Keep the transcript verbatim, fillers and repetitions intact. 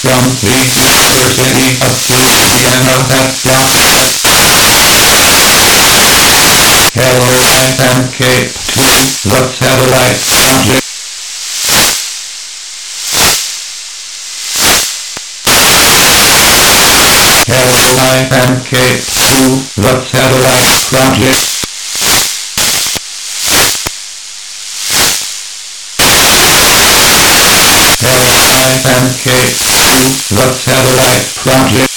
from the University of Louisiana at Rocket. Hello, I am Cape to the Satellite Project. Hello, I am Cape to the Satellite Project. Hello, I am Cape to the Satellite Project.